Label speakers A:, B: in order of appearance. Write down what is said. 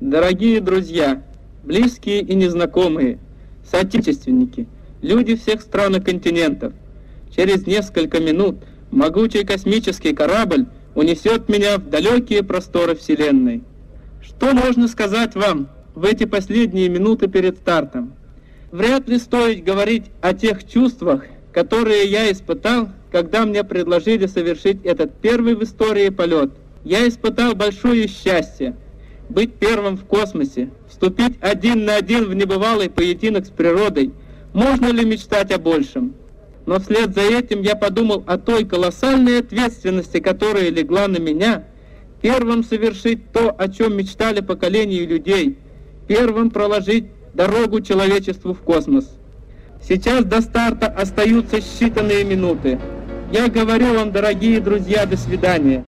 A: Дорогие друзья, близкие и незнакомые, соотечественники, люди всех стран и континентов, через несколько минут могучий космический корабль унесет меня в далекие просторы Вселенной. Что можно сказать вам в эти последние минуты перед стартом? Вряд ли стоит говорить о тех чувствах, которые я испытал, когда мне предложили совершить этот первый в истории полет. Я испытал большое счастье быть первым в космосе, вступить один на один в небывалый поединок с природой. Можно ли мечтать о большем? Но вслед за этим я подумал о той колоссальной ответственности, которая легла на меня, первым совершить то, о чем мечтали поколения людей, первым проложить дорогу человечеству в космос. Сейчас до старта остаются считанные минуты. Я говорю вам, дорогие друзья, до свидания.